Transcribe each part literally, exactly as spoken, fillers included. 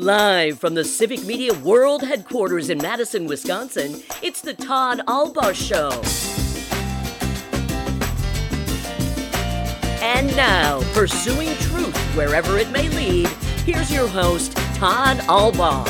Live from the Civic Media World Headquarters in Madison, Wisconsin, it's the Todd Albaugh Show. And now, pursuing truth wherever it may lead, here's your host, Todd Albaugh.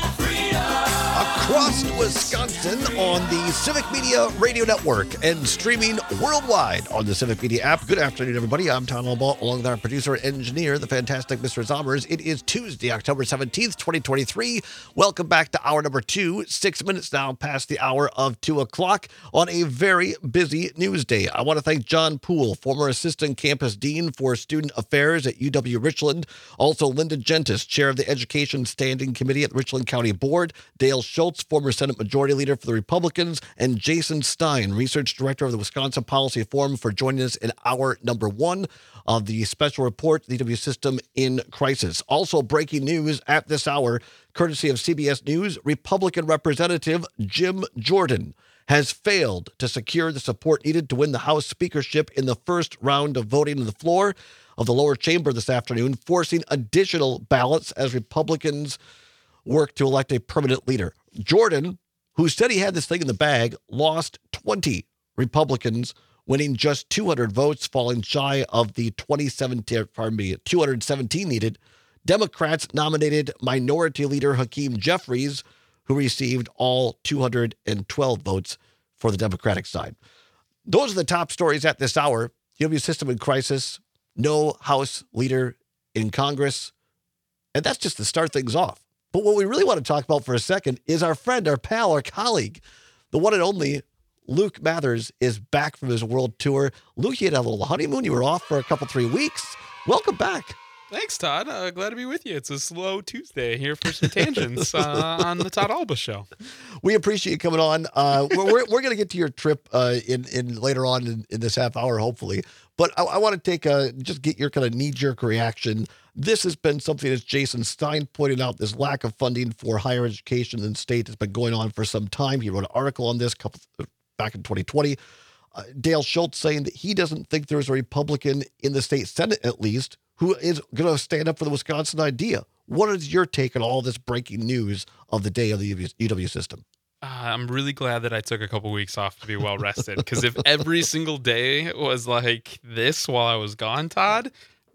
Across Wisconsin on the Civic Media Radio Network and streaming worldwide on the Civic Media app. Good afternoon, everybody. I'm Todd Albaugh, along with our producer and engineer, the fantastic Mister Zommers. It is Tuesday, October seventeenth, twenty twenty-three. Welcome back to hour number two. Six minutes now past the hour of two o'clock on a very busy news day. I want to thank John Poole, former assistant campus dean for student affairs at U W Richland. Also, Linda Gentis, chair of the Education Standing Committee at the Richland County Board. Dale Schultz, former Senate Majority Leader for the Republicans, and Jason Stein, Research Director of the Wisconsin Policy Forum, for joining us in hour number one of the special report, the E W System in Crisis. Also breaking news at this hour, courtesy of C B S News, Republican Representative Jim Jordan has failed to secure the support needed to win the House speakership in the first round of voting on the floor of the lower chamber this afternoon, forcing additional ballots as Republicans work to elect a permanent leader. Jordan, who said he had this thing in the bag, lost twenty Republicans, winning just two hundred votes, falling shy of the twenty seventeen, pardon me, two hundred seventeen needed. Democrats nominated Minority Leader Hakeem Jeffries, who received all two hundred twelve votes for the Democratic side. Those are the top stories at this hour. U W System in crisis, no House leader in Congress, and that's just to start things off. But what we really want to talk about for a second is our friend, our pal, our colleague, the one and only Luke Mathers is back from his world tour. Luke, you had a little honeymoon. You were off for a couple, three weeks. Welcome back. Thanks, Todd. Uh, glad to be with you. It's a slow Tuesday here for some tangents uh, on the Todd Albaugh Show. We appreciate you coming on. Uh, we're we're, we're going to get to your trip uh, in in later on in, in this half hour, hopefully. But I, I want to take a just get your kind of knee jerk reaction. This has been something, as Jason Stein pointed out, this lack of funding for higher education in the state has been going on for some time. He wrote an article on this couple back in twenty twenty. Uh, Dale Schultz saying that he doesn't think there's a Republican in the state Senate, at least, who is going to stand up for the Wisconsin idea. What is your take on all this breaking news of the day of the U W system? Uh, I'm really glad that I took a couple weeks off to be well rested, because if every single day was like this while I was gone, Todd,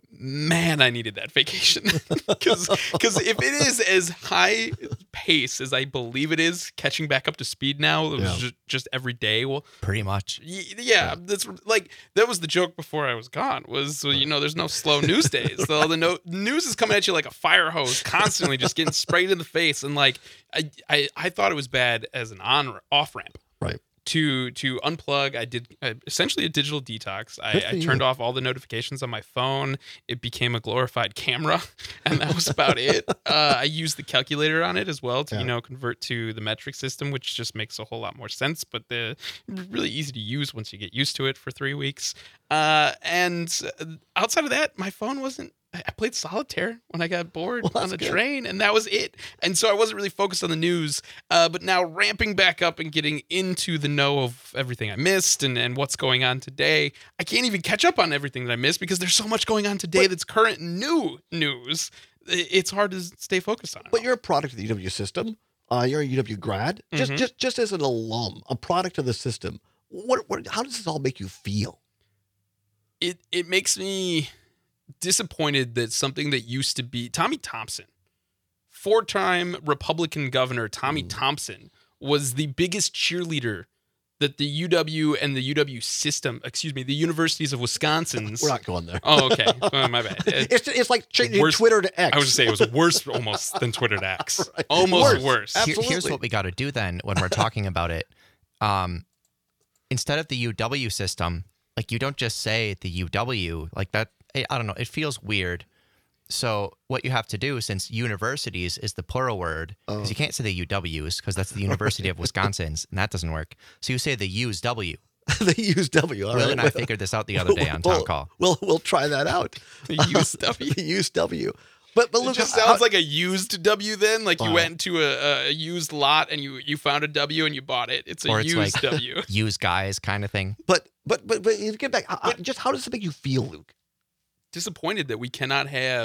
man, I needed that vacation. Because if it is as high pace as I believe it is, catching back up to speed now, it was Yeah. just, just every day. Well, pretty much. y- yeah, that's like that was the joke before I was gone. Was well, you know, there's no slow news days. So the no, news is coming at you like a fire hose, constantly just getting sprayed in the face. And like I, I, I thought it was bad as an on off ramp. Right. To to unplug, I did uh, essentially a digital detox. I, Good for I you. turned off all the notifications on my phone. It became a glorified camera, and that was about it. Uh, I used the calculator on it as well to Yeah. you know convert to the metric system, which just makes a whole lot more sense. But the really easy to use once you get used to it for three weeks. Uh, and outside of that, my phone wasn't. I played solitaire when I got bored Well, that's on the good. train, and that was it. And so I wasn't really focused on the news, uh, but now ramping back up and getting into the know of everything I missed and, and what's going on today. I can't even catch up on everything that I missed because there's so much going on today But- that's current new news. I- It's hard to stay focused on it. But all. you're a product of the U W system. Uh, you're a U W grad. Just, Mhm. just, just as an alum, a product of the system. What, what, how does this all make you feel? it it makes me disappointed that something that used to be Tommy Thompson, four-time Republican governor Tommy Mm. Thompson, was the biggest cheerleader that the U W and the U W system, excuse me, the universities of Wisconsin's. We're not going there. Oh, okay. Oh, my bad. It- It's, it's like changing Worse- Twitter to X. I was going to say it was worse almost than Twitter to X. Right. Almost Worse. worse. Ab- Here- here's Absolutely. what we got to do then when we're talking about it. Um, instead of the U W system, like you don't just say the U W like that. I I don't know. It feels weird. So what you have to do, since universities is the plural word, because Oh. you can't say the U Ws because that's the University of Wisconsin's, and that doesn't work. So you say the U's W. They use W. All Will right. and I figured this out the other day on We'll- town call. We'll, we'll try that out. The used W. The use W. But, but It look, just how- sounds like a used W then. Like you Wow. went into a, a used lot and you, you found a W and you bought it. It's a Or it's used like- W. Use guys kind of thing. but, but, but, but get back. How- Just how does it make you feel, Luke? Disappointed that we cannot have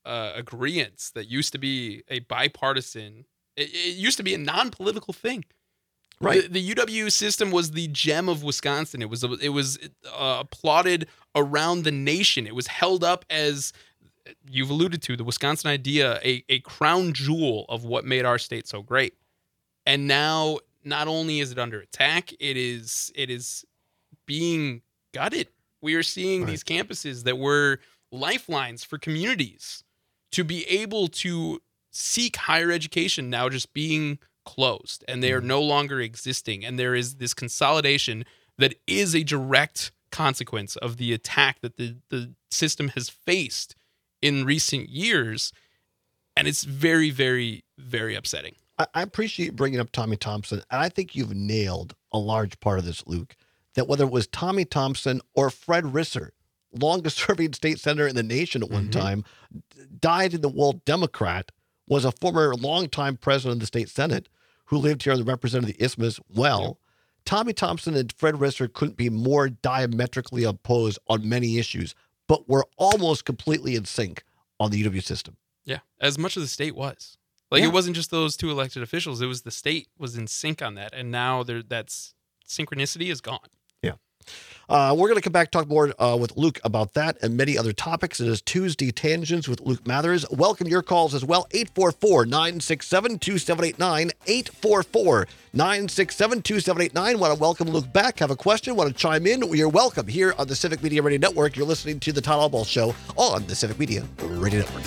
uh, agreements that used to be a bipartisan, it, it used to be a non-political thing. Right. The, the U W system was the gem of Wisconsin. It was it was uh, applauded around the nation. It was held up as, you've alluded to, the Wisconsin idea, a, a crown jewel of what made our state so great. And now, not only is it under attack, it is it is being gutted. We are seeing Right. these campuses that were lifelines for communities to be able to seek higher education now just being closed, and they are no longer existing. And there is this consolidation that is a direct consequence of the attack that the, the system has faced in recent years. And it's very, very, very upsetting. I, I appreciate bringing up Tommy Thompson, and I think you've nailed a large part of this, Luke, that whether it was Tommy Thompson or Fred Risser, longest-serving state senator in the nation at one Mhm. time, died in the World Democrat, was a former longtime president of the state Senate who lived here and represented the Isthmus well. Yep. Tommy Thompson and Fred Risser couldn't be more diametrically opposed on many issues, but were almost completely in sync on the U W system. Yeah, as much as the state was. Like, Yeah. it wasn't just those two elected officials. It was the state was in sync on that. And now there that's synchronicity is gone. Uh, we're going to come back and talk more uh, with Luke about that and many other topics. It is Tuesday Tangents with Luke Mathers. Welcome your calls as well. eight four four, nine six seven, two seven eight nine. eight four four, nine six seven, two seven eight nine. Want to welcome Luke back. Have a question? Want to chime in? You're welcome here on the Civic Media Radio Network. You're listening to the Todd Allball Show on the Civic Media Radio Network.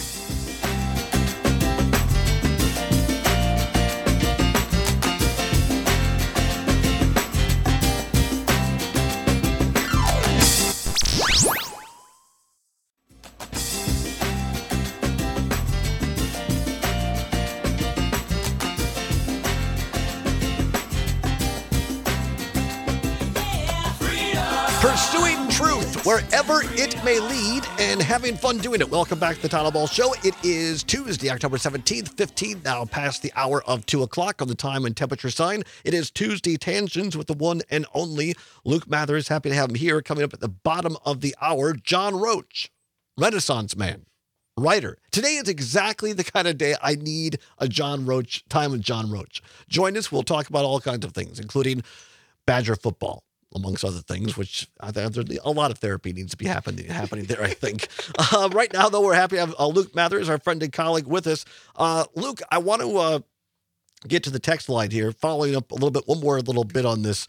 Pursuing truth wherever it may lead and having fun doing it. Welcome back to the Todd Allball Show. It is Tuesday, October seventeenth, fifteen, now past the hour of two o'clock on the time and temperature sign. It is Tuesday Tangents with the one and only Luke Mathers. Happy to have him here. Coming up at the bottom of the hour, John Roach, Renaissance man, writer. Today is exactly the kind of day I need a John Roach, time with John Roach. Join us. We'll talk about all kinds of things, including Badger football, amongst other things, which I think there's a lot of therapy needs to be happening happening there, I think. Uh, right now, though, we're happy to have uh, Luke Mathers, our friend and colleague, with us. Uh, Luke, I want to uh, get to the text line here, following up a little bit, one more little bit on this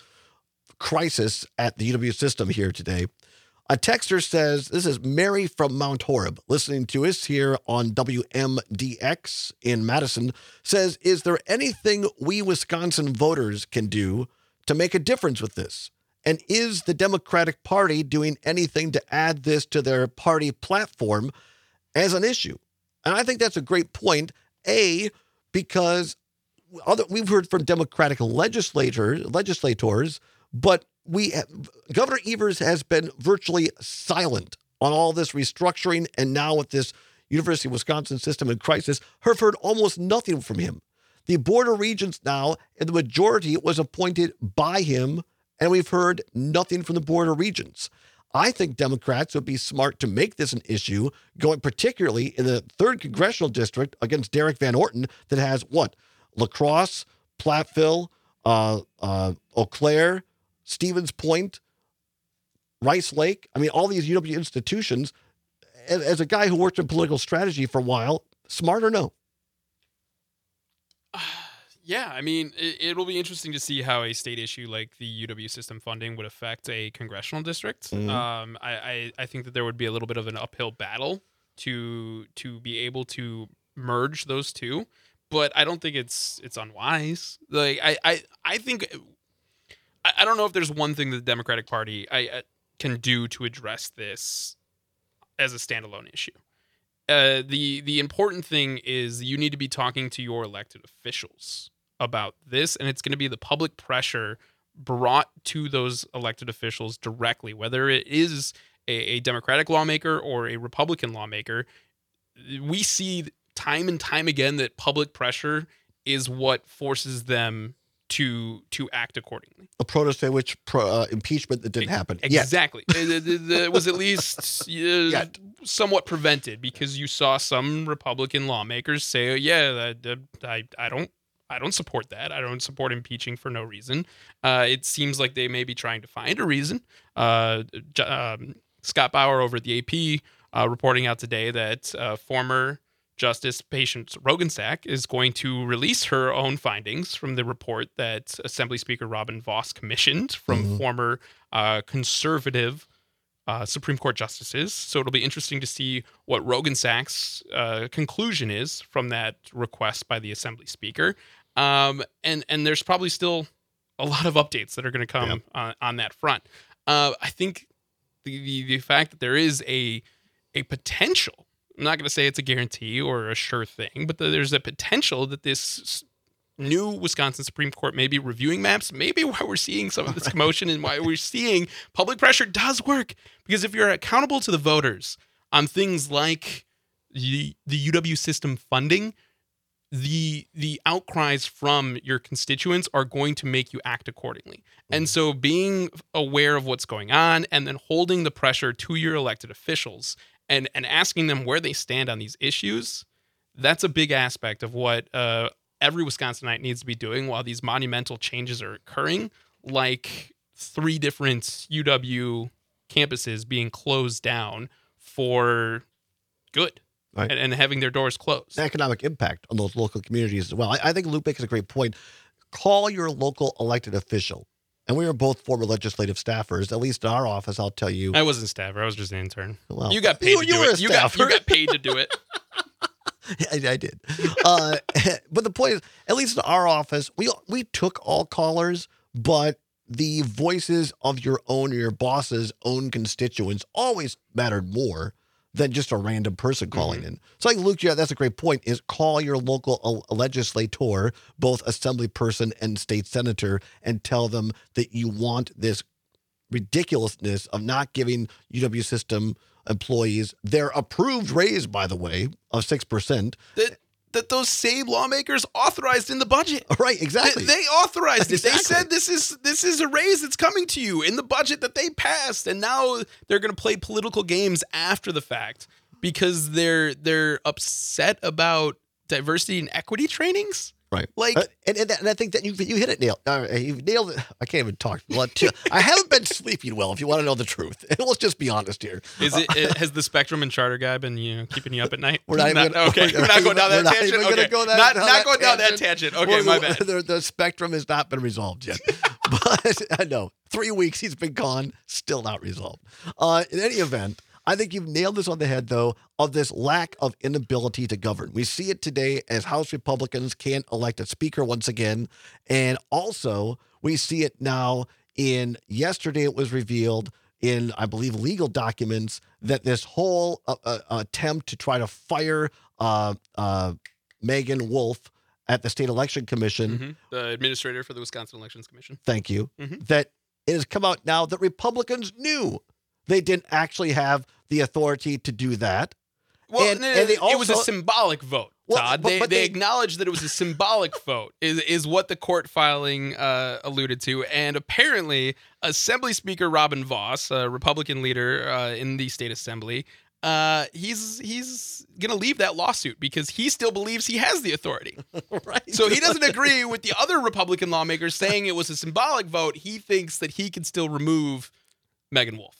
crisis at the U W system here today. A texter says, this is Mary from Mount Horeb, listening to us here on W M D X in Madison, says, is there anything we Wisconsin voters can do to make a difference with this? And is the Democratic Party doing anything to add this to their party platform as an issue? And I think that's a great point. A, because other, we've heard from Democratic legislators, legislators, but we Governor Evers has been virtually silent on all this restructuring, and now with this University of Wisconsin system in crisis, have heard almost nothing from him. The Board of Regents now, and the majority was appointed by him, and we've heard nothing from the Board of Regents. I think Democrats would be smart to make this an issue, going particularly in the third congressional district against Derek Van Orton that has what? La Crosse, Platteville, uh, uh, Eau Claire, Stevens Point, Rice Lake. I mean, all these U W institutions. As, as a guy who worked in political strategy for a while, smart or no? Yeah, I mean, it, it'll be interesting to see how a state issue like the U W system funding would affect a congressional district. Mhm. Um, I, I, I think that there would be a little bit of an uphill battle to to be able to merge those two, but I don't think it's it's unwise. Like I I, I think I, I don't know if there's one thing that the Democratic Party I, I can do to address this as a standalone issue. Uh, the the important thing is you need to be talking to your elected officials about this, and it's going to be the public pressure brought to those elected officials directly, whether it is a, a Democratic lawmaker or a Republican lawmaker. We see time and time again that public pressure is what forces them to to act accordingly. A Protasiewicz pro, uh, impeachment that didn't happen. Yet. Exactly. it, it, it was at least uh, Yet. somewhat prevented because you saw some Republican lawmakers say, oh, "Yeah, that, I I don't I don't support that. I don't support impeaching for no reason." Uh, it seems like they may be trying to find a reason. Uh, um, Scott Bauer over at the A P uh, reporting out today that uh, former Justice Patience Rogensack is going to release her own findings from the report that Assembly Speaker Robin Vos commissioned from Mhm. former uh, conservative uh, Supreme Court justices. So it'll be interesting to see what Rogensack's uh, conclusion is from that request by the Assembly Speaker. Um, and and there's probably still a lot of updates that are going to come Yeah. on, on that front. Uh, I think the, the the fact that there is a a potential. I'm not going to say it's a guarantee or a sure thing, but there's a potential that this new Wisconsin Supreme Court may be reviewing maps, maybe why we're seeing some of this commotion and why we're seeing public pressure does work. Because if you're accountable to the voters on things like the, the U W system funding, the the outcries from your constituents are going to make you act accordingly. And so being aware of what's going on and then holding the pressure to your elected officials and and asking them where they stand on these issues, that's a big aspect of what uh, every Wisconsinite needs to be doing while these monumental changes are occurring, like three different U W campuses being closed down for good. Right. And, and having their doors closed. Economic impact on those local communities as well. I, I think Luke makes a great point. Call your local elected official. And we are both former legislative staffers. At least in our office, I'll tell you. I wasn't staffer. I was just an intern. Well, You got paid you- to you do were a it. You got, you staffer. got paid to do it. I, I did. Uh, but the point is, at least in our office, we we took all callers, but the voices of your own or your boss's own constituents always mattered more than just a random person calling in. So I think, Luke, yeah, that's a great point, is call your local uh, legislator, both assembly person and state senator, and tell them that you want this ridiculousness of not giving U W system employees their approved raise, by the way, of six percent. That that those same lawmakers authorized in the budget. Right, exactly. They, they authorized it. They Exactly. said this is this is a raise that's coming to you in the budget that they passed, and now they're going to play political games after the fact because they're they're upset about diversity and equity trainings. Right. Like, Uh, and, and, and I think that you you hit it, nailed. Uh, you nailed it. I can't even talk. Well, too- I haven't been sleeping well, if you want to know the truth. And let's just be honest here. is it, it has the Spectrum and Charter guy been you know keeping you up at night? We're not even gonna- okay. we're We're not going down we're that not tangent. even gonna Okay, go that- not down not that going down that tangent. tangent. Okay, Well, my bad. The, the spectrum has not been resolved yet. But I know three weeks he's been gone, still not resolved. Uh, in any event, I think you've nailed this on the head, though, of this lack of inability to govern. We see it today as House Republicans can't elect a speaker once again. And also, we see it now in yesterday, it was revealed in, I believe, legal documents that this whole uh, uh, attempt to try to fire uh, uh, Megan Wolf at the State Election Commission, Mhm. The administrator for the Wisconsin Elections Commission. thank you, Mhm. that it has come out now that Republicans knew they didn't actually have the authority to do that. Well, And- no, and they it was a also- symbolic vote, Well, Todd. but- they, but they they- acknowledged that it was a symbolic vote, is is what the court filing uh, alluded to. And apparently, Assembly Speaker Robin Vos, a Republican leader uh, in the state assembly, uh, he's he's gonna leave that lawsuit because he still believes he has the authority. Right. So he doesn't agree with the other Republican lawmakers saying it was a symbolic vote. He thinks that he can still remove Megan Wolf.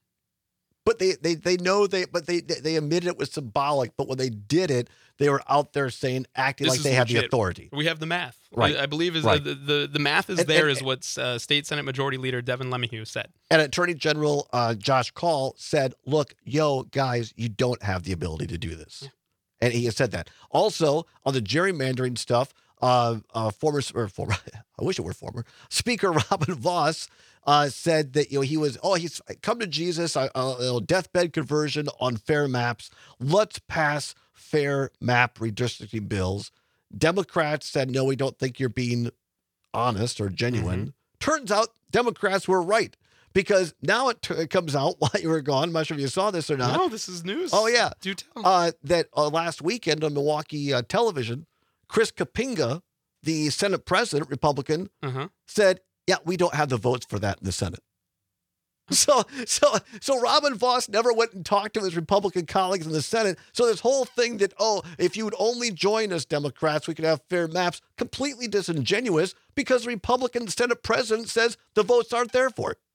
But they, they they know they but they they admitted it was symbolic. But when they did it, they were out there saying, acting This like is they have the legit. authority. We have the math. Right. I, I believe is Right. the, the the math is And- there and- is what uh, State Senate Majority Leader Devin LeMahieu said. And Attorney General uh, Josh Call said, "Look, yo, guys, you don't have the ability to do this," and he has said that. Also, on the gerrymandering stuff, uh, uh, former or former, I wish it were former Speaker Robin Vos uh, said that you know he was oh he's come to Jesus, uh, uh, you know, deathbed conversion on fair maps. Let's pass fair map redistricting bills. Democrats said, no, we don't think you're being honest or genuine. Turns out Democrats were right, because now it, t- it comes out while you were gone. I'm not sure if you saw this or not. No, this is news. Oh, yeah. Do tell. Uh, that uh, last weekend on Milwaukee uh, television, Chris Kapinga, the Senate president, Republican, Uh-huh. said, yeah, we don't have the votes for that in the Senate. So, so, so Robin Voss never went and talked to his Republican colleagues in the Senate. So this whole thing that, oh, if you would only join us Democrats, we could have fair maps, completely disingenuous because the Republican Senate president says the votes aren't there for it.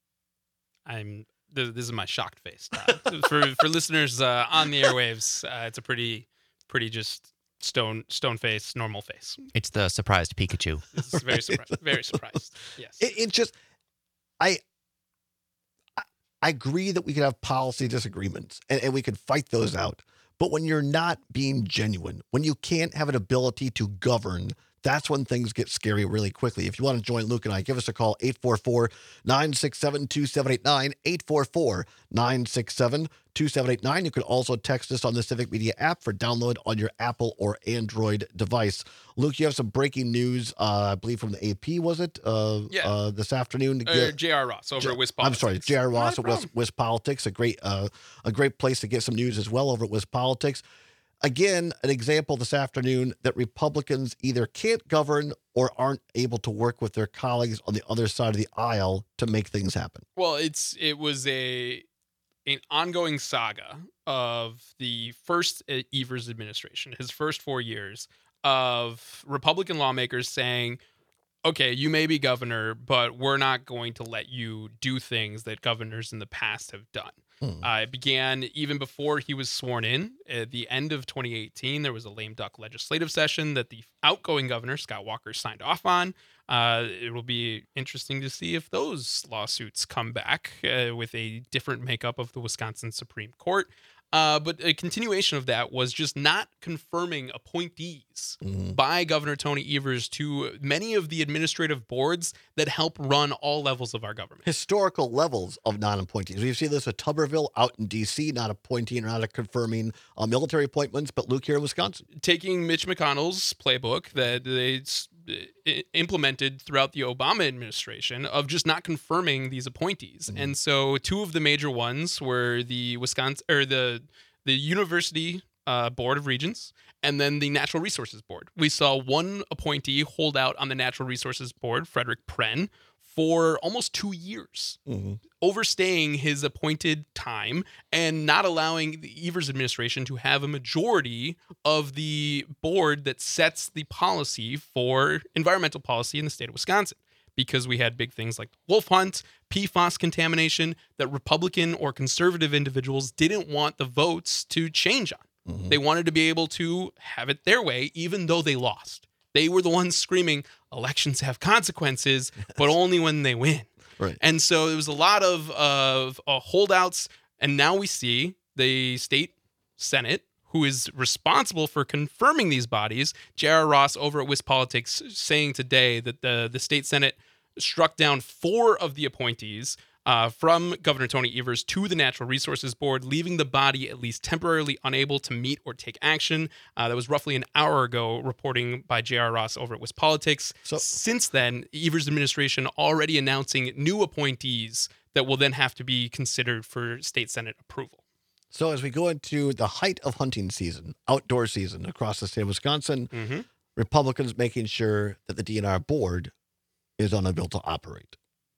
I'm. This, this is my shocked face. Todd. for for listeners uh, on the airwaves, uh, it's a pretty, pretty just stone stone face, normal face. It's the surprised Pikachu. This is very surprised. Very surprised. Yes. It, it just, I, I, I agree that we could have policy disagreements and, and we could fight those out. But when you're not being genuine, when you can't have an ability to govern, that's when things get scary really quickly. If you want to join Luke and I, give us a call, eight four four, nine six seven, two seven eight nine, eight four four, nine six seven, two seven eight nine. You can also text us on the Civic Media app for download on your Apple or Android device. Luke, you have some breaking news, uh, I believe from the A P, was it? Uh, Yeah. Uh, this afternoon. To Uh, get, J R. Ross over J- at Wiz I'm Politics. sorry, J R. Ross Not at a Wiz, problem. Wiz Politics, a great, uh, a great place to get some news as well over at Wiz Politics. Again, an example this afternoon that Republicans either can't govern or aren't able to work with their colleagues on the other side of the aisle to make things happen. Well, it's it was a an ongoing saga of the first uh, Evers administration, his first four years of Republican lawmakers saying, okay, you may be governor, but we're not going to let you do things that governors in the past have done. Hmm. Uh, it began even before he was sworn in. At the end of twenty eighteen, there was a lame duck legislative session that the outgoing governor, Scott Walker, signed off on. Uh, it will be interesting to see if those lawsuits come back uh, with a different makeup of the Wisconsin Supreme Court. Uh, but a continuation of that was just not confirming appointees Mhm. by Governor Tony Evers to many of the administrative boards that help run all levels of our government. Historical levels of non-appointees. We've seen this at Tuberville out in D C, not appointing or not confirming uh, military appointments, but Luke here in Wisconsin. Taking Mitch McConnell's playbook that they s- i- implemented throughout the Obama administration of just not confirming these appointees. And so two of the major ones were the Wisconsin or the the University uh, Board of Regents and then the Natural Resources Board. We saw one appointee hold out on the Natural Resources Board, Frederick Pren, for almost two years. Mm-hmm. Overstaying his appointed time and not allowing the Evers administration to have a majority of the board that sets the policy for environmental policy in the state of Wisconsin. Because we had big things like wolf hunt, P FAS contamination that Republican or conservative individuals didn't want the votes to change on. Mhm. They wanted to be able to have it their way, even though they lost. They were the ones screaming, elections have consequences, but only when they win. Right. And so there was a lot of, of uh, holdouts. And now we see the state Senate, who is responsible for confirming these bodies, J R. Ross over at Wiz Politics, saying today that the, the state Senate struck down four of the appointees uh, from Governor Tony Evers to the Natural Resources Board, leaving the body at least temporarily unable to meet or take action. Uh, that was roughly an hour ago, reporting by J R. Ross over at Wiz Politics. So- Since then, Evers' administration already announcing new appointees that will then have to be considered for state Senate approval. So as we go into the height of hunting season, outdoor season across the state of Wisconsin, Mm-hmm. Republicans making sure that the D N R board is unable to operate.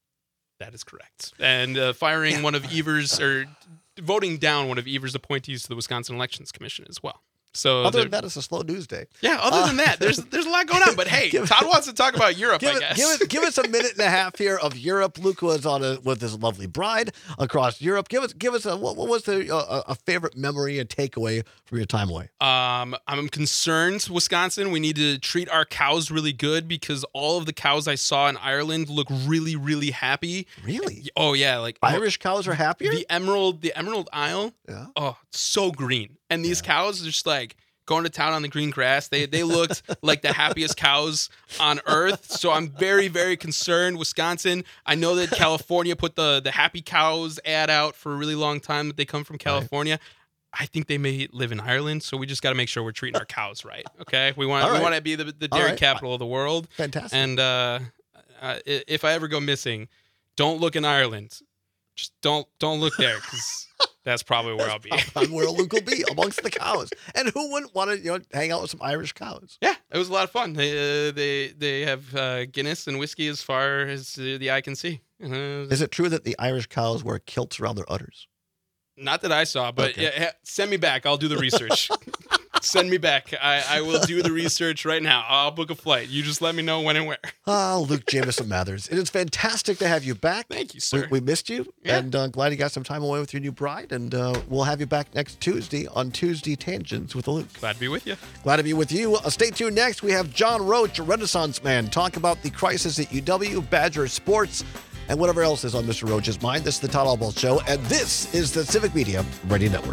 That is correct. And uh, firing Yeah. one of Evers, or voting down one of Evers' appointees to the Wisconsin Elections Commission as well. So Other there- than that, it's a slow news day. yeah, other than that, there's there's a lot going on. But hey, Give- Todd wants to talk about Europe, Give, I it, guess. give, it, give us a minute and a half here of Europe. Luke was on a, with his lovely bride across Europe. Give us give us a what, what was the uh, a favorite memory and takeaway from your time away? Um, I'm concerned, Wisconsin. We need to treat our cows really good because all of the cows I saw in Ireland look really, really happy. Really, Oh yeah, like Irish cows are happier. the Emerald, the Emerald Isle. yeah. Oh, so green. And these cows are just like going to town on the green grass. They they looked like the happiest cows on earth. So I'm very, very concerned. Wisconsin, I know that California put the, the happy cows ad out for a really long time that they come from California. I think they may live in Ireland, so we just got to make sure we're treating our cows right. Okay, we want All we right. want to be the, the All dairy right. capital of the world. Fantastic. And uh, uh, i- if I ever go missing, don't look in Ireland. Just don't don't look there because that's probably where I'll be. Probably where Luke will be, amongst the cows. And who wouldn't want to, you know, hang out with some Irish cows? Yeah, it was a lot of fun. They uh, they they have uh, Guinness and whiskey as far as uh, the eye can see. Uh, Is it true that the Irish cows wear kilts around their udders? Not that I saw, but Okay. yeah, yeah, send me back. I'll do the research. Send me back. I, I will do the research right now. I'll book a flight. You just let me know when and where. Ah, Luke Jamison Mathers. It is fantastic to have you back. Thank you, We, sir. we missed you, Yeah. and uh, glad you got some time away with your new bride. And uh, we'll have you back next Tuesday on Tuesday Tangents with Luke. Glad to be with you. Glad to be with you. Uh, stay tuned. Next, we have John Roach, a Renaissance man, talk about the crisis at U W, Badger Sports, and whatever else is on Mister Roach's mind. This is the Todd Albaugh Show, and this is the Civic Media Radio Network.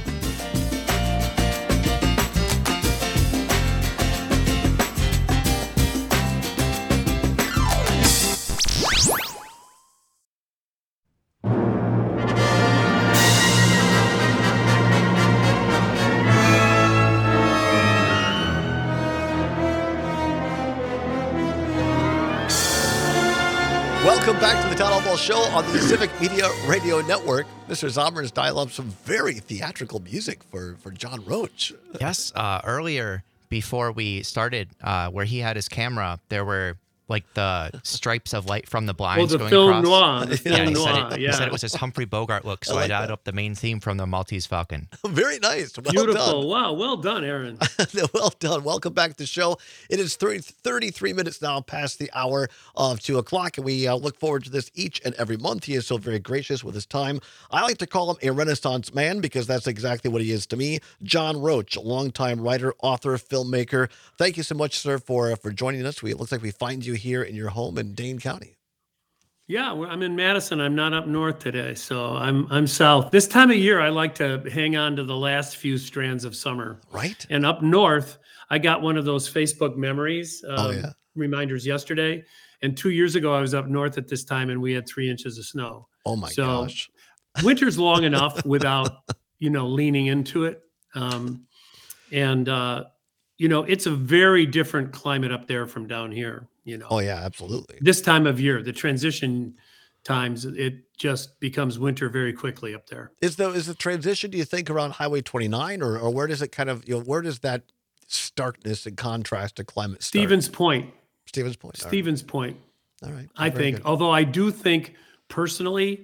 Welcome back to the Todd Albaugh Show on the Civic Media Radio Network. Mister Zomer's dial up some very theatrical music for, for John Roach. Yes, uh, earlier before we started, uh, where he had his camera, there were like the stripes of light from the Oh, blinds the going film across. noir. The Yeah, film he said, noir. it, Yeah. he said it was his Humphrey Bogart look, so I I, like dialed that. up the main theme from the Maltese Falcon. Very nice. Well Beautiful. done. Wow. Well done, Aaron. Well done. Welcome back to the show. It is thirty, thirty-three minutes now past the hour of two o'clock, and we uh, look forward to this each and every month. He is so very gracious with his time. I like to call him a Renaissance man because that's exactly what he is to me. John Roach, a longtime writer, author, filmmaker. Thank you so much, sir, for, for joining us. We, it looks like we find you here in your home in Dane County. Yeah, well, I'm in Madison. I'm not up north today, so I'm I'm south. This time of year, I like to hang on to the last few strands of summer. Right? And up north, I got one of those Facebook memories um, Oh, yeah. reminders yesterday. And two years ago, I was up north at this time, and we had three inches of snow. Oh, my So- gosh. Winter's long enough without, you know, leaning into it. Um, and, uh, you know, it's a very different climate up there from down here, you know. Oh, yeah, absolutely. This time of year, the transition times, it just becomes winter very quickly up there. Is the is the transition, do you think, around Highway twenty-nine, or, or where does it kind of, you know, where does that starkness and contrast to climate start? Stevens Point, Stevens Point. All right. Stevens Point, All right. I Very think, good. although I do think personally,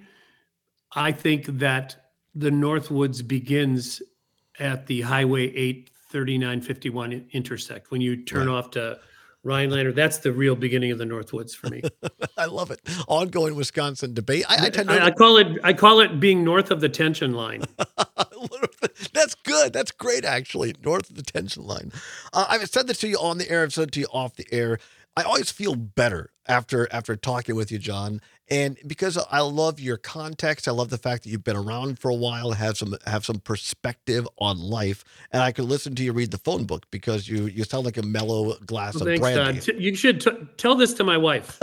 I think that the Northwoods begins at the Highway eight thirty-nine fifty-one intersect. When you turn Right. off to Rhinelander, that's the real beginning of the Northwoods for me. I love it. Ongoing Wisconsin debate. I, I tend to. I, I call it I call it being north of the tension line. That's good. That's great, actually. North of the tension line. Uh, I've said this to you on the air. I've said it to you off the air. I always feel better after after talking with you, John. And because I love your context, I love the fact that you've been around for a while, have some have some perspective on life, and I could listen to you read the phone book because you you sound like a mellow glass Well, of thanks, brandy. Todd. T- You should t- tell this to my wife.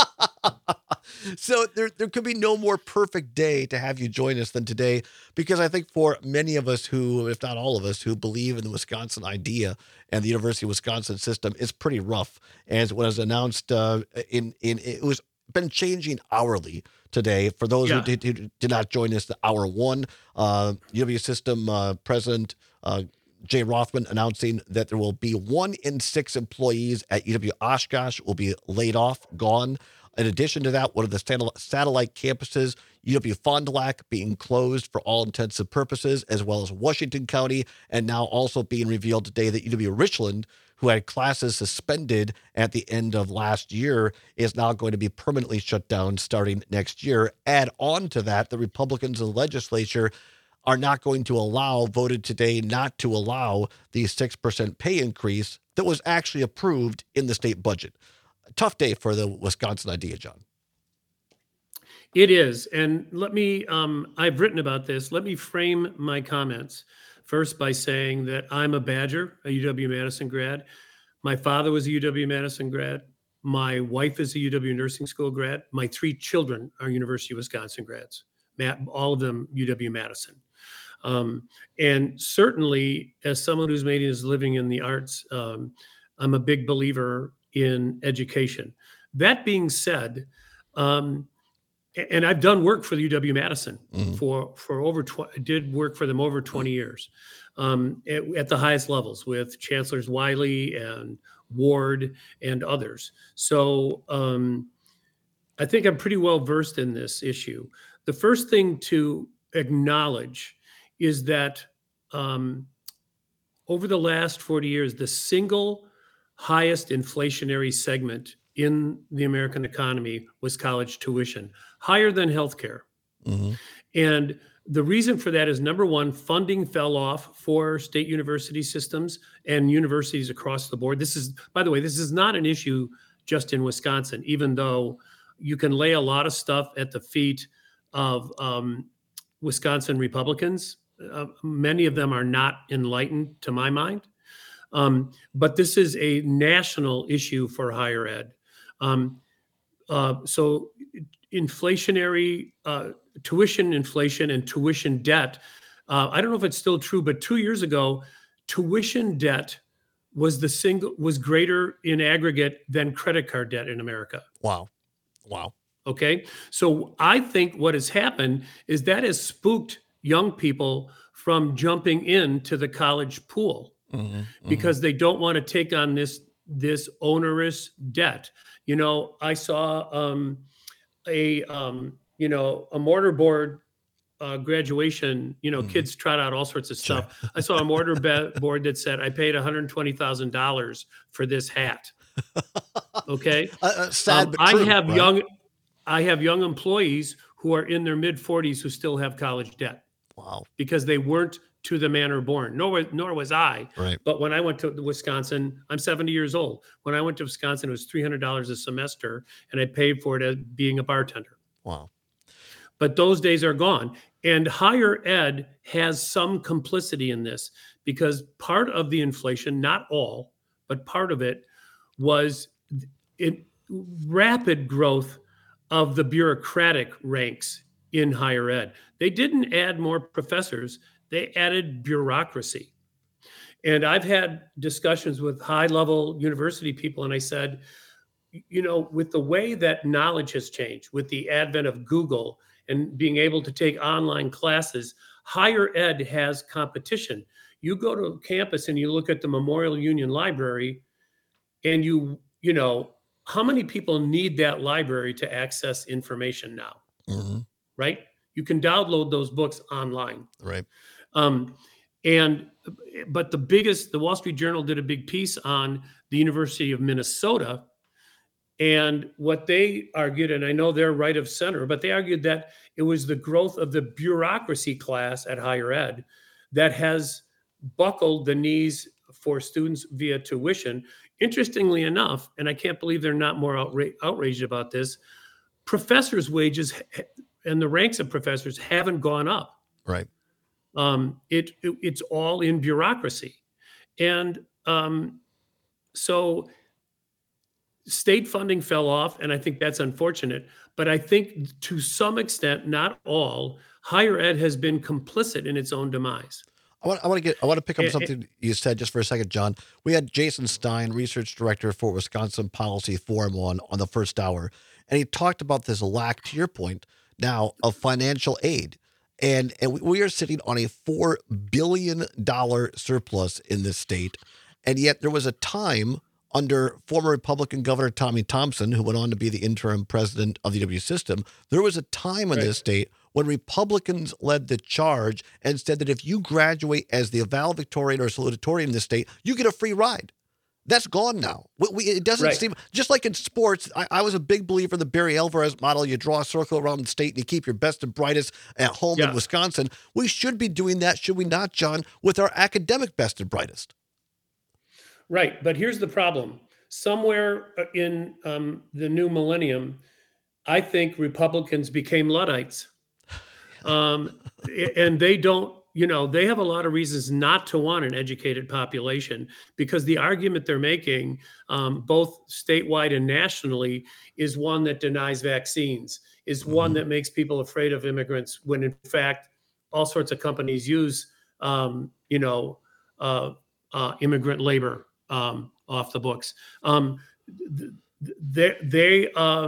So there, there could be no more perfect day to have you join us than today, because I think for many of us who, if not all of us, who believe in the Wisconsin idea and the University of Wisconsin system, it's pretty rough. As it was announced uh, in in it was been changing hourly today. For those Yeah. who, did, who did not join us, the hour one, uh, U W system uh, president uh, Jay Rothman announcing that there will be one in six employees at U W Oshkosh will be laid off, gone. In addition to that, one of the satel- satellite campuses, U W Fond du Lac, being closed for all intents and purposes, as well as Washington County, and now also being revealed today that U W Richland, who had classes suspended at the end of last year, is now going to be permanently shut down starting next year. Add on to that, the Republicans in the legislature are not going to allow, voted today not to allow the six percent pay increase that was actually approved in the state budget. A tough day for the Wisconsin idea, John. It is. And let me, um, I've written about this. Let me frame my comments first by saying that I'm a Badger, a U W-Madison grad. My father was a U W-Madison grad. My wife is a U W Nursing School grad. My three children are University of Wisconsin grads, Ma- all of them U W-Madison. Um, and certainly, as someone who's made his living in the arts, um, I'm a big believer in education. That being said, um, and I've done work for the U W Madison Mhm. for for over twenty. Did work for them over twenty years, um, at, at the highest levels with Chancellors Wiley and Ward and others. So um, I think I'm pretty well versed in this issue. The first thing to acknowledge is that um, over the last forty years, the single highest inflationary segment in the American economy was college tuition, higher than healthcare. Mhm. And the reason for that is number one, funding fell off for state university systems and universities across the board. This is, by the way, this is not an issue just in Wisconsin, even though you can lay a lot of stuff at the feet of um, Wisconsin Republicans. Uh, many of them are not enlightened, to my mind. Um, but this is a national issue for higher ed. Um, uh, so inflationary uh, tuition inflation and tuition debt. Uh, I don't know if it's still true, but two years ago, tuition debt was the single was greater in aggregate than credit card debt in America. Wow. Wow. Okay. So I think what has happened is that has spooked young people from jumping into the college pool Mhm. because they don't want to take on this this onerous debt. You know, I saw um, a um, you know a mortarboard uh, graduation. You know, Mhm. kids trot out all sorts of stuff. I saw a mortar be- board that said, "I paid one hundred twenty thousand dollars for this hat." Okay, Uh, uh, sad, um, but I true, have right? young I have young employees who are in their mid forties who still have college debt Wow. because they weren't to the manor born. Nor was, nor was I. Right. But when I went to Wisconsin, I'm seventy years old. When I went to Wisconsin, it was three hundred dollars a semester, and I paid for it as being a bartender. Wow. But those days are gone. And higher ed has some complicity in this because part of the inflation, not all, but part of it was it, rapid growth of the bureaucratic ranks in higher ed. They didn't add more professors, they added bureaucracy. And I've had discussions with high level university people, and I said, you know, with the way that knowledge has changed, with the advent of Google and being able to take online classes, higher ed has competition. You go to campus and you look at the Memorial Union Library, and you, you know, how many people need that library to access information now, Mhm. right? You can download those books online. Right. Um, and but the biggest, the Wall Street Journal did a big piece on the University of Minnesota, and what they argued, and I know they're right of center, but they argued that it was the growth of the bureaucracy class at higher ed that has buckled the knees for students via tuition. Interestingly enough, and I can't believe they're not more outra- outraged about this, professors' wages ha- and the ranks of professors haven't gone up. Right. Um, it, it it's all in bureaucracy, and um, so state funding fell off, and I think that's unfortunate. But I think to some extent, not all, higher ed has been complicit in its own demise. I want, I want to get. I want to pick up Eh, eh. something you said just for a second, John. We had Jason Stein, research director for Wisconsin Policy Forum, on on the first hour, and he talked about this lack, to your point, now of financial aid, and and we- we are sitting on a four billion dollar surplus in this state, and yet there was a time under former Republican Governor Tommy Thompson, who went on to be the interim president of the U W system. There was a time in Right. this state when Republicans led the charge and said that if you graduate as the valedictorian or salutatorian in this state, you get a free ride. That's gone now. We, we, it doesn't Right. seem, just like in sports, I, I was a big believer in the Barry Alvarez model. You draw a circle around the state and you keep your best and brightest at home in Yeah. Wisconsin. We should be doing that, should we not, John, with our academic best and brightest? Right. But here's the problem. Somewhere uh, in um, the new millennium, I think Republicans became Luddites. Um, a- and they don't, you know, they have a lot of reasons not to want an educated population because the argument they're making, um, both statewide and nationally, is one that denies vaccines, is one Mhm. that makes people afraid of immigrants when in fact all sorts of companies use, um, you know, uh, uh, immigrant labor um, off the books. Um, th- th- they, they um,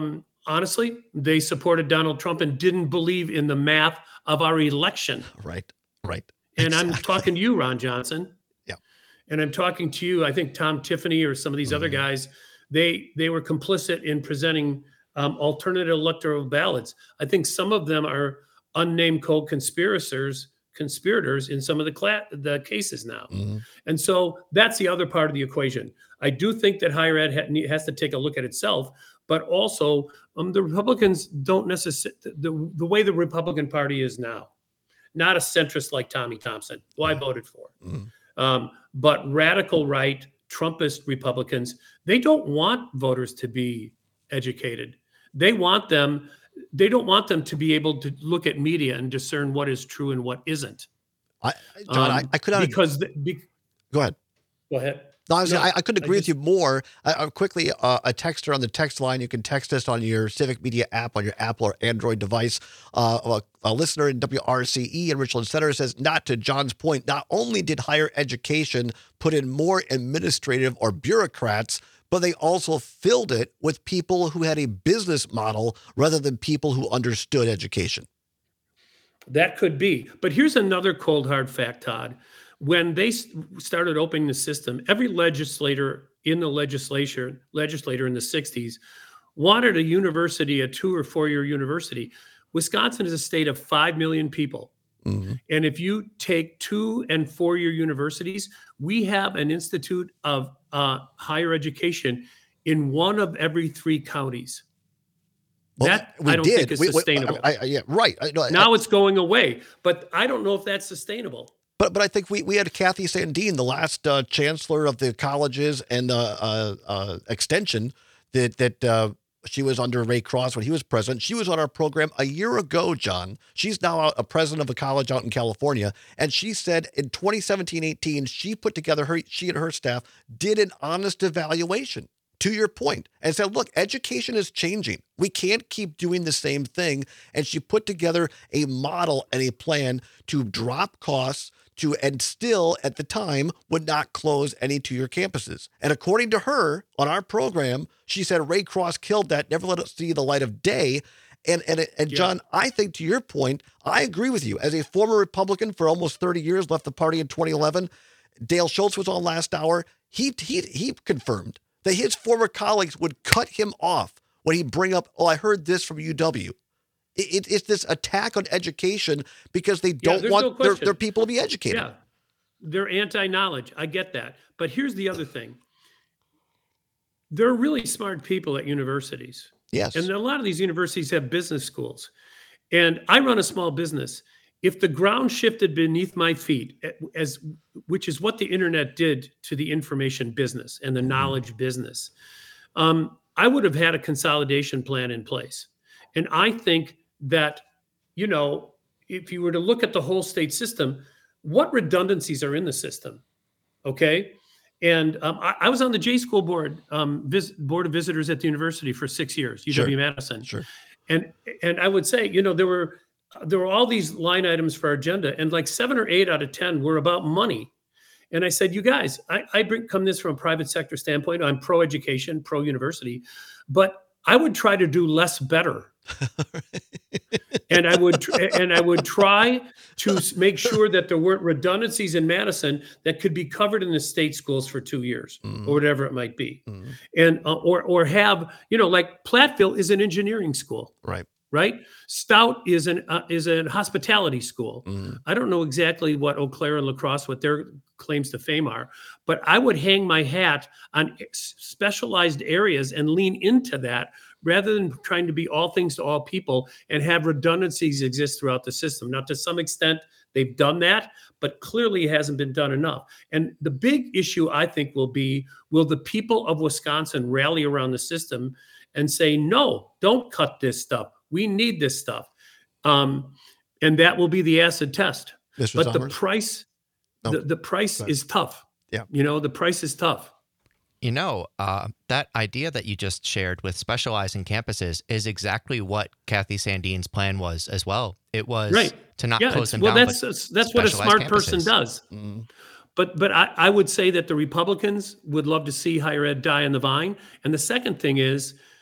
honestly, they supported Donald Trump and didn't believe in the math of our election. Right, right. And Exactly. I'm talking to you, Ron Johnson. Yeah. And I'm talking to you, I think Tom Tiffany or some of these Mhm. other guys, they they were complicit in presenting um, alternative electoral ballots. I think some of them are unnamed co-conspirators, conspirators in some of the cla- the cases now. Mhm. And so that's the other part of the equation. I do think that higher ed ha- ne- has to take a look at itself, but also um, the Republicans don't necessarily, the, the way the Republican Party is now, not a centrist like Tommy Thompson, who I voted for, Mhm. um, but radical right, Trumpist Republicans, they don't want voters to be educated. They want them, they don't want them to be able to look at media and discern what is true and what isn't. I, John, I, Um, I could not. because the, be, Go ahead. go ahead. No, I, was, No, I, I couldn't I agree just- with you more. Uh, uh, quickly, uh, a texter on the text line. You can text us on your Civic Media app on your Apple or Android device. Uh, a, a listener in W R C E in Richland Center says, not to John's point, not only did higher education put in more administrative or bureaucrats, but they also filled it with people who had a business model rather than people who understood education. That could be. But here's another cold, hard fact, Todd. When they s- started opening the system, every legislator in the legislature, legislator in the sixties wanted a university, a two or four year university. Wisconsin is a state of five million people. Mhm. And if you take two and four year universities, we have an institute of uh, higher education in one of every three counties. Well, That we I don't did. think is We- we- sustainable. I, I, yeah, right. I, no, I- now it's going away, but I don't know if that's sustainable. But but I think we, we had Kathy Sandine, the last uh, chancellor of the colleges and uh, uh, uh, extension, that that uh, she was under Ray Cross when he was president. She was on our program a year ago, John. She's now out- a president of a college out in California, and she said in twenty seventeen eighteen she put together her she and her staff did an honest evaluation. To your point, and said, look, education is changing. We can't keep doing the same thing. And she put together a model and a plan to drop costs to, and still at the time would not close any two-year campuses. And according to her on our program, she said Ray Cross killed that, never let it see the light of day. And and and Yeah. John, I think to your point, I agree with you. As a former Republican for almost thirty years, left the party in twenty eleven, Dale Schultz was on last hour. He he he confirmed that his former colleagues would cut him off when he bring up, oh, I heard this from U W. It, it, it's this attack on education because they don't there's want no their, question. their people to be educated. Yeah, they're anti-knowledge. I get that. But here's the other thing. There are really smart people at universities. Yes. And a lot of these universities have business schools. And I run a small business. If the ground shifted beneath my feet, eh, as which is what the internet did to the information business and the knowledge business, um, I would have had a consolidation plan in place. And I think that, you know, if you were to look at the whole state system, what redundancies are in the system? Okay. And um, I, I was on the J School board, um, vis- board of visitors at the university for six years, U W Madison. Sure. And and I would say, you know, there were there were all these line items for our agenda, and like seven or eight out of ten were about money. And I said, you guys, I, I bring come this from a private sector standpoint. I'm pro education, pro university, but I would try to do less better. and I would tr- and I would try to s- make sure that there weren't redundancies in Madison that could be covered in the state schools for two years Mhm. or whatever it might be, Mhm. and uh, or or have, you know, like Platteville is an engineering school, Right. right? Stout is an uh, is a hospitality school. Mhm. I don't know exactly what Eau Claire and La Crosse, what their claims to fame are, but I would hang my hat on s- specialized areas and lean into that rather than trying to be all things to all people and have redundancies exist throughout the system. Now, to some extent, they've done that, but clearly it hasn't been done enough. And the big issue, I think, will be, will the people of Wisconsin rally around the system and say, no, don't cut this stuff. We need this stuff. Um, and that will be the acid test. Mister But the Summers? price, No. the, the price Go ahead. is tough. Yeah. You know, the price is tough. You know, uh, that idea that you just shared with specializing campuses is exactly what Kathy Sandine's plan was as well. It was Right. to not Yeah. close it's- them Well, down. that's, but that's that's what a specialized smart person campuses. does. Mhm. But but I, I would say that the Republicans would love to see higher ed die on the vine. And the second thing is,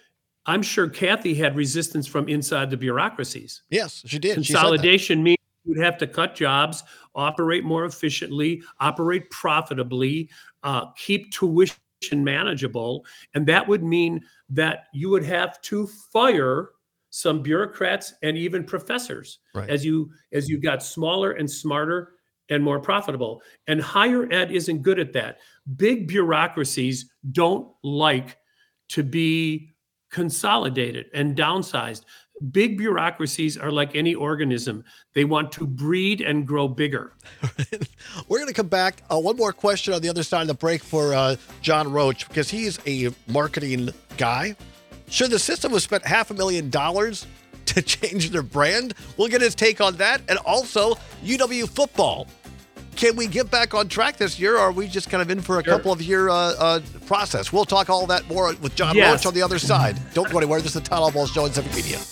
I'm sure Kathy had resistance from inside the bureaucracies. Yes, she did. She said that. Consolidation means you'd have to cut jobs, operate more efficiently, operate profitably, uh, keep tuition manageable. And that would mean that you would have to fire some bureaucrats and even professors Right. as you as you got smaller and smarter and more profitable. And higher ed isn't good at that. Big bureaucracies don't like to be consolidated and downsized. Big bureaucracies are like any organism. They want to breed and grow bigger. We're going to come back. Uh, one more question on the other side of the break for uh, John Roach, because he's a marketing guy. Should the system have spent half a million dollars to change their brand? We'll get his take on that. And also U W football. Can we get back on track this year, or are we just kind of in for a Sure. couple of year uh, uh, process? We'll talk all that more with John Yes. Roach on the other side. Don't go anywhere. This is the Todd Allball Show on Civic Media.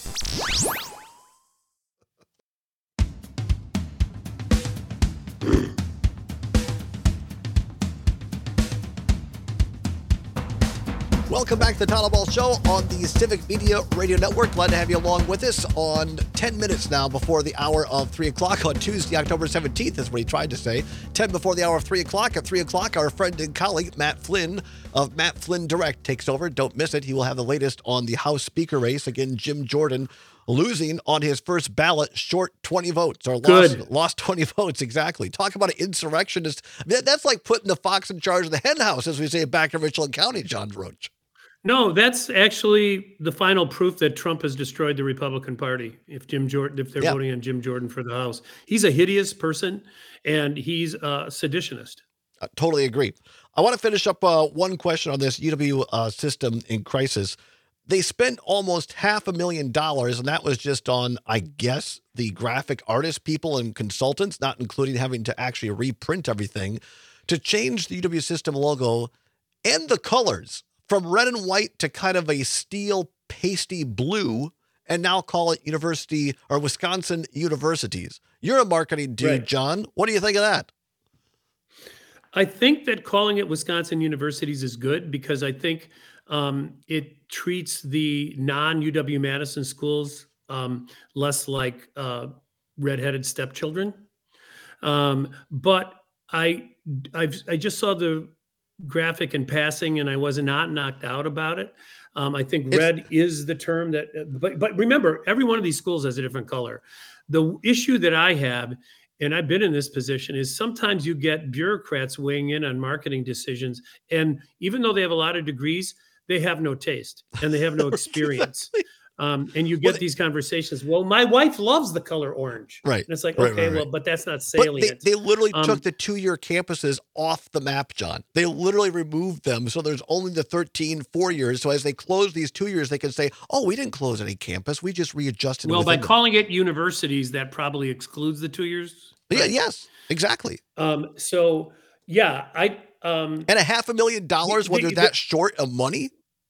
Welcome back to the Todd Allball Show on the Civic Media Radio Network. Glad to have you along with us on ten minutes now before the hour of three o'clock on Tuesday, October seventeenth, is what he tried to say. ten before the hour of three o'clock. At three o'clock, our friend and colleague, Matt Flynn of Matt Flynn Direct, takes over. Don't miss it. He will have the latest on the House Speaker race. Again, Jim Jordan losing on his first ballot, short twenty votes, or lost, Good. lost twenty votes, exactly. Talk about an insurrectionist. I mean, that's like putting the fox in charge of the hen house, as we say back in Richland County, John Roach. No, that's actually the final proof that Trump has destroyed the Republican Party. If Jim Jordan, if they're Yeah. voting on Jim Jordan for the House, he's a hideous person, and he's a seditionist. I totally agree. I want to finish up uh, one question on this U W uh, system in crisis. They spent almost half a million dollars, and that was just on, I guess, the graphic artist people and consultants, not including having to actually reprint everything, to change the U W system logo and the colors from red and white to kind of a steel pasty blue, and now call it University or Wisconsin Universities. You're a marketing dude, Right. John. What do you think of that? I think that calling it Wisconsin Universities is good because I think um, it treats the non-U W-Madison schools um, less like uh, redheaded stepchildren. Um, but I, I've, I just saw the graphic in passing, and I was not knocked out about it. Um, I think It's- red is the term that, but but remember, every one of these schools has a different color. The issue that I have, and I've been in this position, is sometimes you get bureaucrats weighing in on marketing decisions, and even though they have a lot of degrees, they have no taste and they have no experience. Um, and you get Well, they- these conversations. Well, my wife loves the color orange. Right. And it's like, Right, okay, right, well, right. but that's not But they, salient. they literally Um, took the two-year campuses off the map, John. They literally removed them. So there's only the thirteen four years. So as they close these two years, they can say, oh, we didn't close any campus. We just readjusted. Well, by within them." calling it universities, that probably excludes the two years. Yeah, right? yes, exactly. Um, so yeah, I um, And a half a million dollars The- when the- they're that short of money?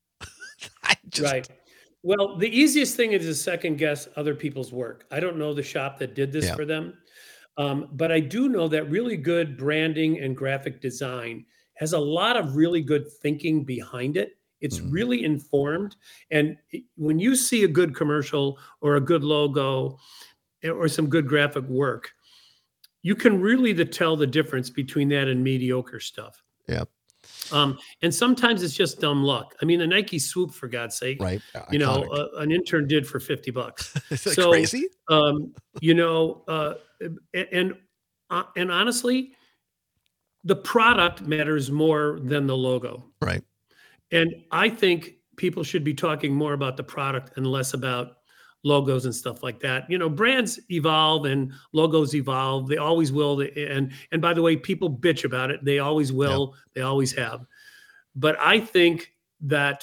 I just, right. Well, the easiest thing is to second guess other people's work. I don't know the shop that did this Yeah. for them, um, but I do know that really good branding and graphic design has a lot of really good thinking behind it. It's Mhm. really informed, and it- when you see a good commercial or a good logo or some good graphic work, you can really the, tell the difference between that and mediocre stuff. Yeah. Um, and sometimes it's just dumb luck. I mean, the Nike swoop, for God's sake, Right. you know, Iconic. uh, an intern did for fifty bucks. Is that so- crazy? Um, you know, uh, a- and uh, and honestly, the product matters more than the logo. Right. And I think people should be talking more about the product and less about logos and stuff like that. You know, brands evolve and logos evolve. They always will. They- And and by the way, people bitch about it. They always will. They always have. But I think that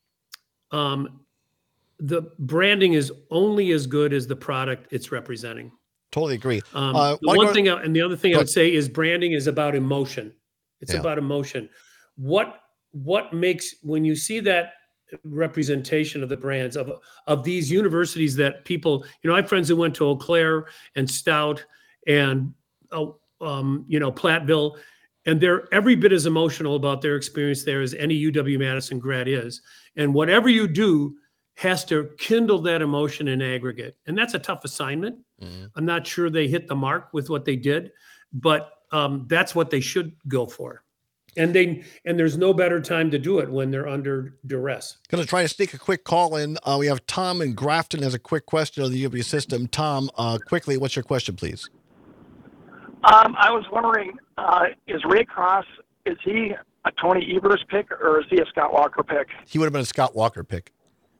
um, the branding is only as good as the product it's representing. Totally agree. Um, Uh, the wanna one go- thing, I- and the other thing Go I would say is branding is about emotion. It's Yeah. about emotion. What what makes when you see that representation of the brands of of these universities that people, you know, I have friends who went to Eau Claire and Stout and uh, um, you know, Platteville, and they're every bit as emotional about their experience there as any U W Madison grad is. And whatever you do, has to kindle that emotion in aggregate. And that's a tough assignment. Mm-hmm. I'm not sure they hit the mark with what they did, but um, that's what they should go for. And they and there's no better time to do it when they're under duress. Going to try to sneak a quick call in. Uh, we have Tom in Grafton has a quick question on the U W system. Tom, uh, quickly, what's your question, please? Um, I was wondering, uh, is Ray Cross, is he a Tony Evers pick or is he a Scott Walker pick? He would have been a Scott Walker pick.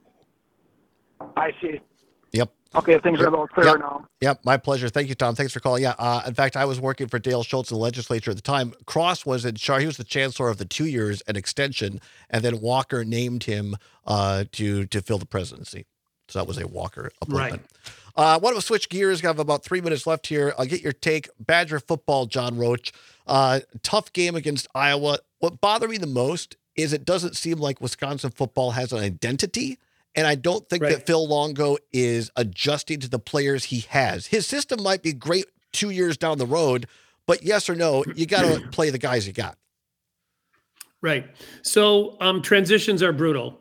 I see. Yep. Okay, things are a little clearer Yep. now. Yep, my pleasure. Thank you, Tom. Thanks for calling. Yeah, uh, in fact, I was working for Dale Schultz in the legislature at the time. Cross was in charge. He was the chancellor of the two years and extension, and then Walker named him uh, to to fill the presidency. So that was a Walker appointment. Right. Uh, want to switch gears? I have about three minutes left here. I'll get your take. Badger football, John Roach. Uh, tough game against Iowa. What bothered me the most is it doesn't seem like Wisconsin football has an identity. And I don't think right. that Phil Longo is adjusting to the players he has. His system might be great two years down the road, but yes or no, you got to play the guys you got. Right. So um, transitions are brutal.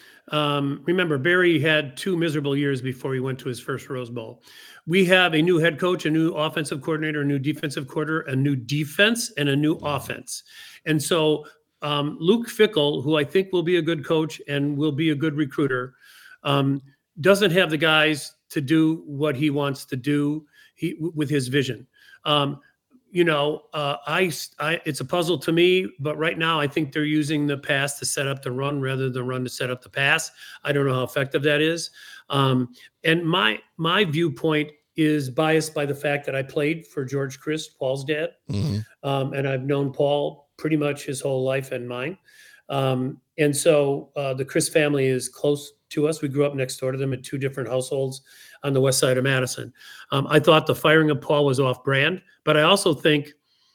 Um, remember, Barry had two miserable years before he went to his first Rose Bowl. We have a new head coach, a new offensive coordinator, a new defensive coordinator, a new defense, and a new offense. And so um, Luke Fickell, who I think will be a good coach and will be a good recruiter, um, doesn't have the guys to do what he wants to do he, with his vision. Um, you know, uh, I, I, it's a puzzle to me, but right now I think they're using the pass to set up the run rather than run to set up the pass. I don't know how effective that is. Um, and my, my viewpoint is biased by the fact that I played for George Christ, Paul's dad. Mm-hmm. Um, and I've known Paul pretty much his whole life and mine. Um, and so uh, the Christ family is close to us. We grew up next door to them in two different households on the west side of Madison. Um, I thought the firing of Paul was off brand, but I also think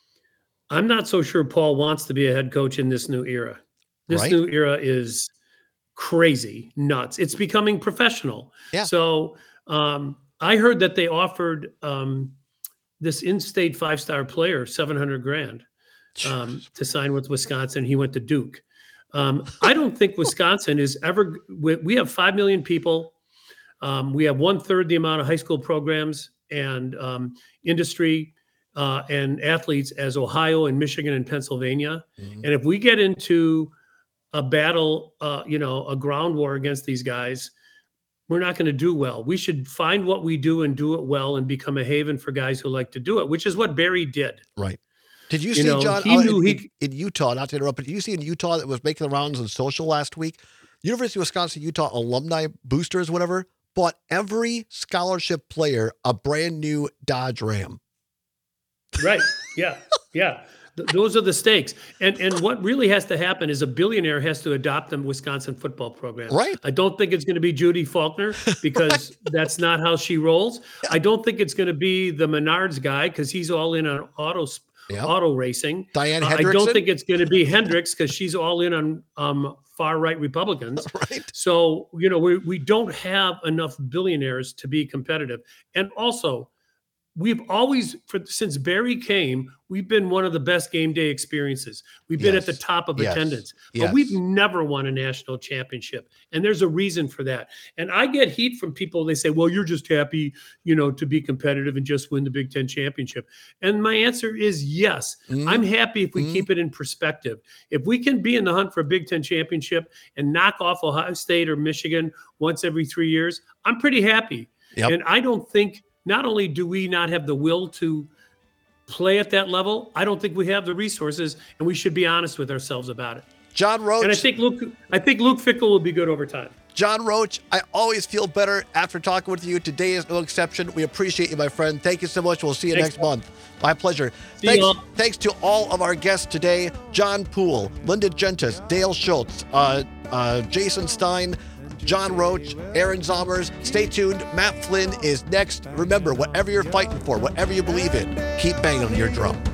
I'm not so sure Paul wants to be a head coach in this new era. This right. new era is crazy, nuts. It's becoming professional. Yeah. So um, I heard that they offered um, this in-state five-star player seven hundred grand um, to sign with Wisconsin. He went to Duke. Um, I don't think Wisconsin is ever, we, we have five million people. Um, we have one third the amount of high school programs and um, industry uh, and athletes as Ohio and Michigan and Pennsylvania. Mm-hmm. And if we get into a battle, uh, you know, a ground war against these guys, we're not going to do well. We should find what we do and do it well and become a haven for guys who like to do it, which is what Barry did. Right. Did you, you see, know, John, he uh, knew in, he, in Utah, not to interrupt, but did you see in Utah that was making the rounds on social last week? University of Wisconsin, Utah alumni boosters, whatever, bought every scholarship player a brand new Dodge Ram. Right. Yeah. Yeah. Th- those are the stakes. And and what really has to happen is a billionaire has to adopt the Wisconsin football program. Right. I don't think it's going to be Judy Faulkner because right. that's not how she rolls. Yeah. I don't think it's going to be the Menards guy because he's all in on auto yep. auto racing. Diane uh, Hendrickson. I don't think it's going to be Hendricks because she's all in on um, far right Republicans. Right. So, you know, we we don't have enough billionaires to be competitive. And also, we've always, for, since Barry came, we've been one of the best game day experiences. We've been yes. at the top of yes. attendance, but yes. we've never won a national championship. And there's a reason for that. And I get heat from people. They say, well, you're just happy, you know, to be competitive and just win the Big Ten championship. And my answer is yes. Mm-hmm. I'm happy if we mm-hmm. keep it in perspective. If we can be in the hunt for a Big Ten championship and knock off Ohio State or Michigan once every three years, I'm pretty happy. Yep. And I don't think, not only do we not have the will to play at that level, I don't think we have the resources, and we should be honest with ourselves about it. John Roach. And I think Luke, I think Luke Fickell will be good over time. John Roach, I always feel better after talking with you. Today is no exception. We appreciate you, my friend. Thank you so much. We'll see you Thanks. next month. My pleasure. See thanks, you thanks to all of our guests today: John Poole, Linda Gentis, Dale Schultz, uh, uh, Jason Stein, John Roach, Aaron Zomers. Stay tuned. Matt Flynn is next. Remember, whatever you're fighting for, whatever you believe in, keep banging on your drum.